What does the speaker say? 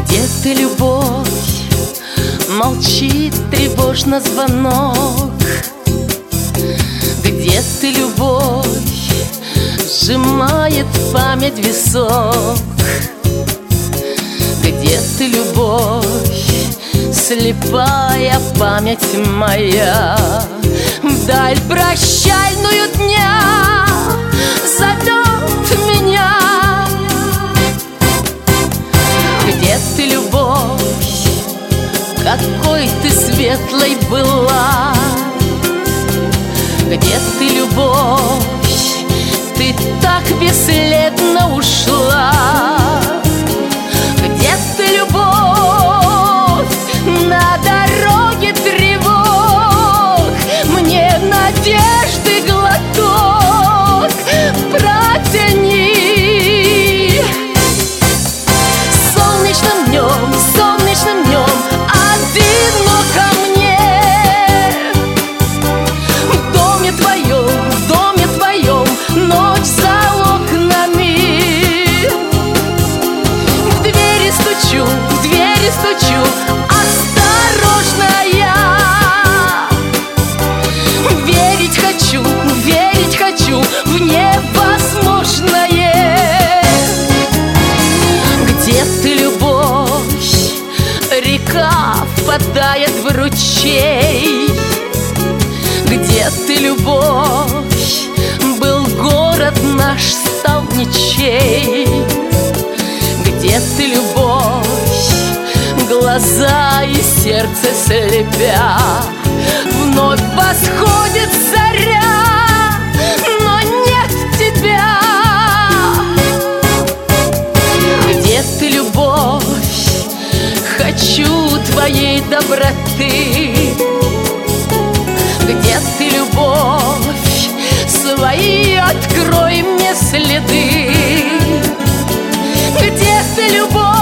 Где ты, любовь? Молчит тревожно звонок. Где ты, любовь? Сжимает память висок. Где ты, любовь? Слепая память моя вдаль прощальную дня зовет меня. Где ты, любовь? Какой ты светлой была. Где ты, любовь? Ты так бесследно ушла. Где ты, любовь? На дороге тревог мне надежды глоток протяни. Солнечным днем одиноко мне. В доме твоем ночь за окнами. В двери стучу, осторожно я. Верить хочу в невозможное. Где ты, любовь? Река впадает в ручей. Где ты, любовь? Был город наш, стал ничей. Где ты, любовь? Глаза и сердце слепя, вновь восходит заря, но нет тебя. Где ты, любовь? Хочу твоей доброты. Где ты, любовь? Свои открой мне следы. Где ты, любовь?